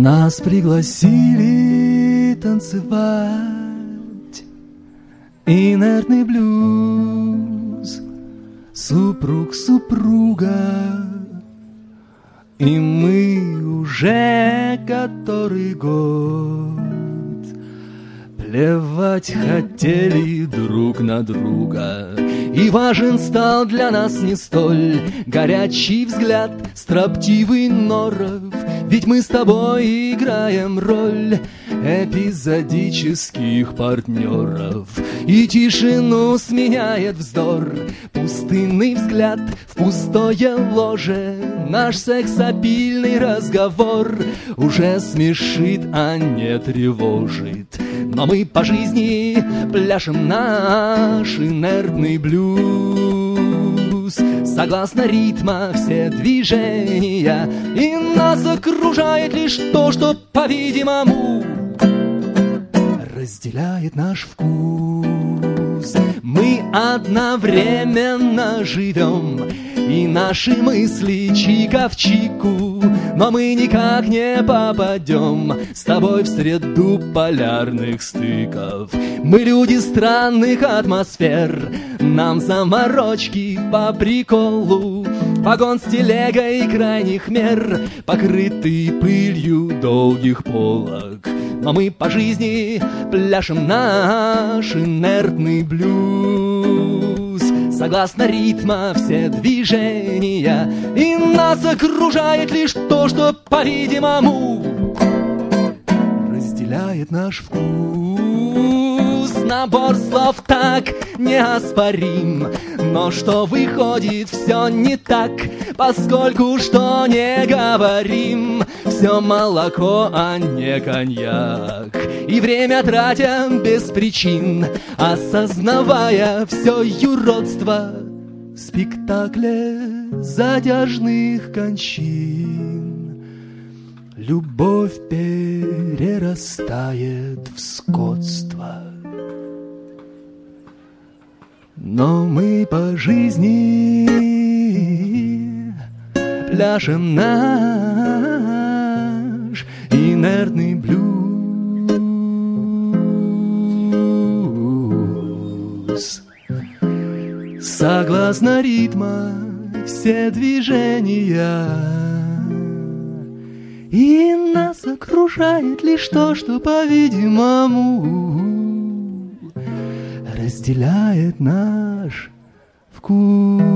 Нас пригласили танцевать инертный блюз, супруг супруга, и мы уже который год плевать хотели друг на друга. И важен стал для нас не столь горячий взгляд, строптивый норов, ведь мы с тобой играем роль эпизодических партнеров. И тишину сменяет вздор, пустынный взгляд в пустое ложе. Наш сексапильный разговор уже смешит, а не тревожит. Но мы по жизни пляшем наш инертный блюз. Согласно ритма все движения, и нас окружает лишь то, что, по-видимому, разделяет наш вкус. Мы одновременно живем, и наши мысли чика в чику, но мы никак не попадем с тобой в среду полярных стыков. Мы люди странных атмосфер, нам заморочки по приколу. Вагон с телегой крайних мер, покрытый пылью долгих полок. Но мы по жизни пляшем наш инертный блюз. Согласно ритма все движения, и нас окружает лишь то, что, по-видимому, разделяет наш вкус. Набор слов так неоспорим, но что выходит, все не так, поскольку что не говорим, все молоко, а не коньяк. И время тратя без причин, осознавая все юродство в спектакле затяжных кончин. Любовь перерастает в скотство. Но мы по жизни пляшем наш инертный блюз. Согласно ритма все движения, и нас окружает лишь то, что, по-видимому, разделяет наш вкус.